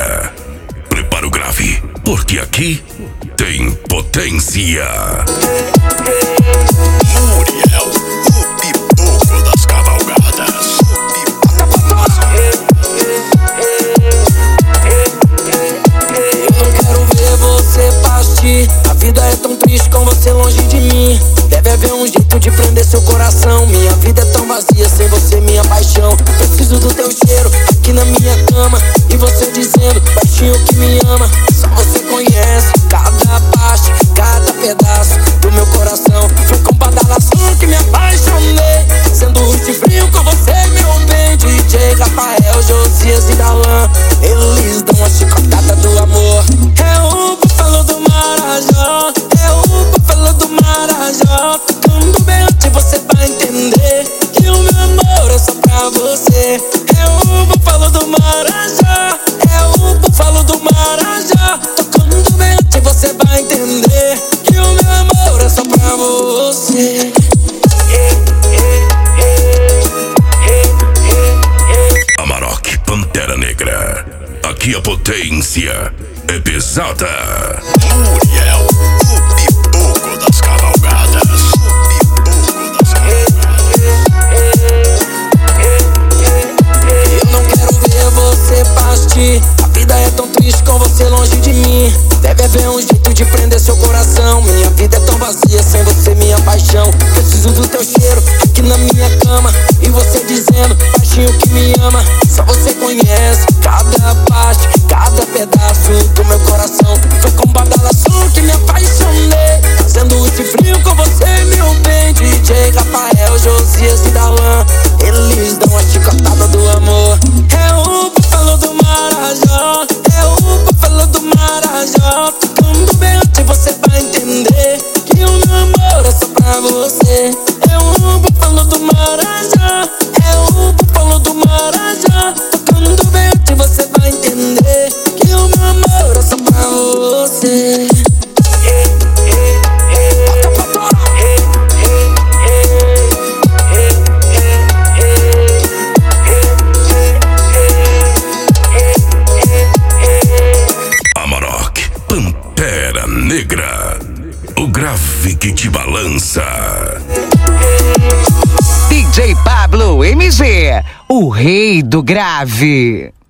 Negra. Prepara o grave, porque aqui tem potência. Muriel, o pipoco das cavalgadas. Eu não quero ver você partir. A vida é tão triste com você longe de mim. Deve haver um jeito de prender seu coração. Minha vida é tão vazia sem você, minha paixão. Preciso do teu cheiro aqui na minha cama. E você dizendo baixinho que me ama. Só você conhece cada parte, cada pedaço do meu coração. Foi com badalação que me apaixonei. Sendo rude e frio com você, meu bem. DJ Rafael, Josias e Darlan, eles dão a chicotada do amor. É o búfalo do Marajó, é o búfalo do Marajó. Tocando bem antes você vai entender que o meu amor é só pra você. É o búfalo do Marajó, é o búfalo do Marajó. Tocando bem antes você vai entender que o meu amor é só pra você. Amarok, Pantera Negra. Aqui a potência é pesada. Muriel, o pipoco das cavalgadas. Eu não quero ver você partir. A vida é tão triste com você longe de mim. Deve haver um jeito de prender seu coração. Minha vida é tão vazia sem você, minha paixão. Preciso do teu cheiro aqui na minha cama. E você dizendo baixinho que me ama. Só você conhece cada parte, cada pedaço do meu coração. Foi com badalação que me apaixonei. Fazendo esse frio com você, meu bem. DJ Rafael, Josias e Darlan, eles dão a chicotada do amor. É o búfalo do Marajó, é o búfalo do Marajó. Tocando bem antes você vai entender que o meu amor é só pra você. É o búfalo do Marajó, é o búfalo do Marajó. Tocando bem antes você vai entender que o meu amor é só pra você. Amarok, Pantera Negra. O grave que te balança. DJ Pablo MG, o rei do grave.